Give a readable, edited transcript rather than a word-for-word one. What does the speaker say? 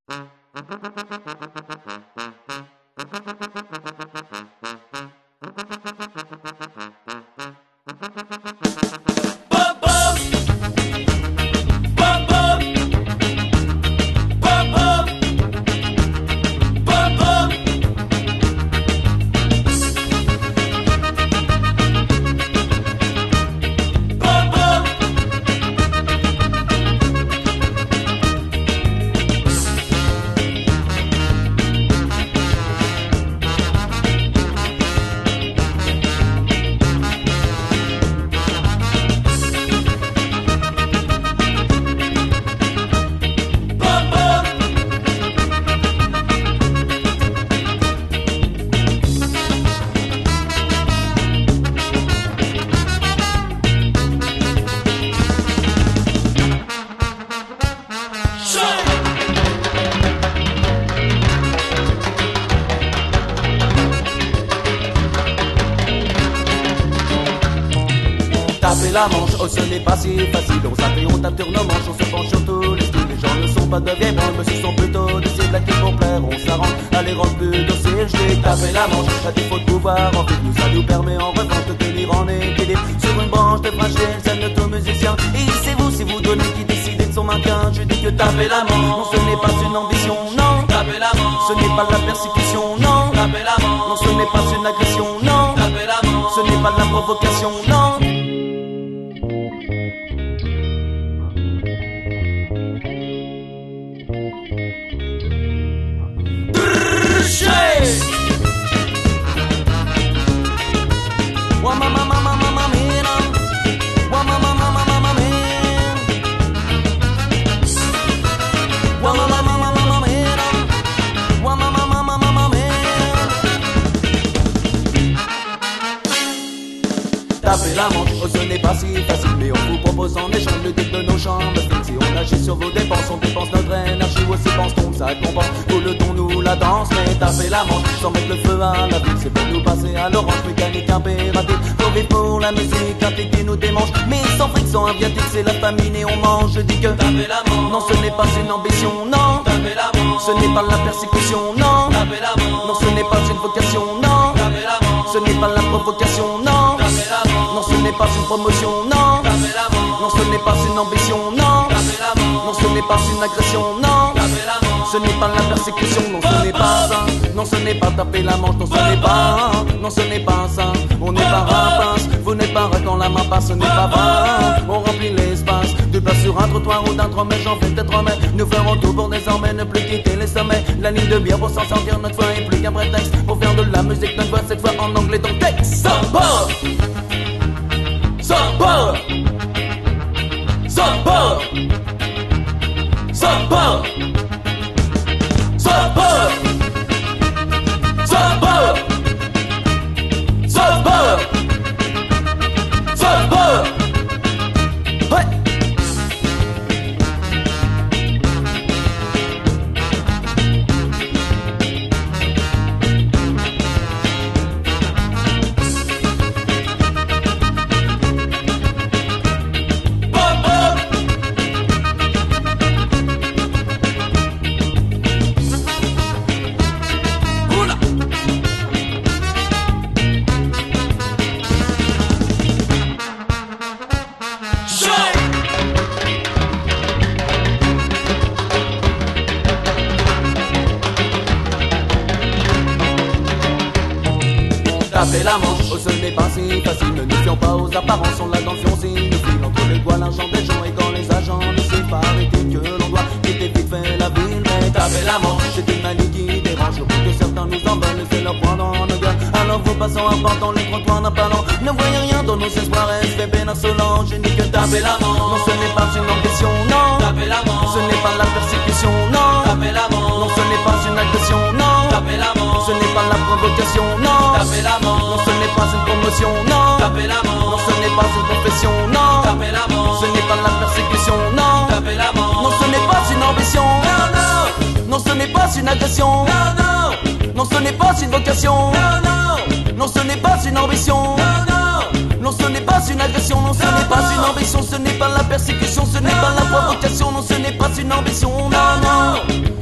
Taper la manche, oh ce n'est pas si facile. On s'appelle, on tape nos manches, on se penche sur tous les styles. Les gens ne sont pas de vieilles branches, mais ce sont plutôt des cibles à qui pour plaire. On s'arrange à les rendre plus dociles. J'ai tapé la manche, à défaut de pouvoir en vivre. Ça nous permet en revanche de tenir en équilibre sur une branche de fragile, celle de tous musiciens. Et c'est vous, si vous donnez qui décidez de son maintien. Je dis que taper la manche, non ce n'est pas une ambition, non. Taper la manche, ce n'est pas de la persécution, non. Taper la manche, non ce n'est pas une agression, non. Taper la manche, ce n'est pas de la provocation, non. Taper la manche, oh, ce n'est pas si facile, mais on vous propose en échange le titre de nos chambres. Si on agit sur vos dépenses, on dépense notre énergie, aussi pense-t-on, ça compense, tout le ton nous la danse. Mais taper la manche, sans mettre le feu à la vie, c'est pour nous passer à l'orange mécanique impérative. Faut vivre pour la musique, un qui nous démange, mais sans friction aviatique, c'est la famine et on mange. Je dis que taper la manche, non ce n'est pas une ambition, non. Taper la manche, ce n'est pas la persécution, non. Taper la manche, non ce n'est pas une vocation, non. Taper la manche, ce n'est pas la provocation, non. Taper la manche, non ce n'est pas une promotion, non. Taper la manche, non ce n'est pas une ambition, non. Taper la manche, non ce n'est pas une agression, non. Taper la manche, ce n'est pas la persécution, non ce n'est pas ça. Non ce n'est pas taper la manche, non ce n'est pas. Non ce n'est pas ça. On n'est pas rapace, vous n'êtes pas rat quand la main passe, ce n'est pas vrai. On remplit l'espace, du place sur un trottoir ou d'un trommet, j'en fais peut-être remède. Nous ferons tout pour désormais ne plus quitter les sommets. La ligne de bière pour s'en sortir, notre foi est plus qu'un prétexte pour faire de la musique, notre voix cette fois en anglais dans le texte. Samba, samba, samba, samba, samba, samba, samba, samba. Ouais. Taper la manche, oh ce n'est pas si facile. Ne nous fions pas aux apparences, on l'attention si nous file entre les doigts l'argent des gens. Et quand les agents ne savent pas arrêter que l'on doit quitter vite fait la ville. Mais taper la manche, c'est une manie qui dérange. Au bout que certains nous en veulent, c'est leur point dans nos gueules. Alors vous passons en portant les trottoirs d'un parlant. Ne voyez rien dans nos espoirs, SVP insolent. Je dis que taper la manche, non ce n'est pas une ambition, non. Taper la manche, ce n'est pas la persécution, non. Taper la manche, non ce n'est pas une agression, non. Taper la manche, ce n'est pas la provocation, non. Taper la manche, non ce n'est pas une promotion, non. Taper la manche, non ce n'est pas une confession, non. Taper la manche, ce n'est pas la persécution, non. Taper la manche, non ce n'est pas une ambition, non, non. Non ce n'est pas une agression, non, non. Non ce n'est pas une vocation, non, non. Non ce n'est pas une ambition, non, non. Non ce n'est pas une agression, non ce n'est pas une ambition, ce n'est pas la persécution, ce n'est pas la provocation, non ce n'est pas une ambition, non, non.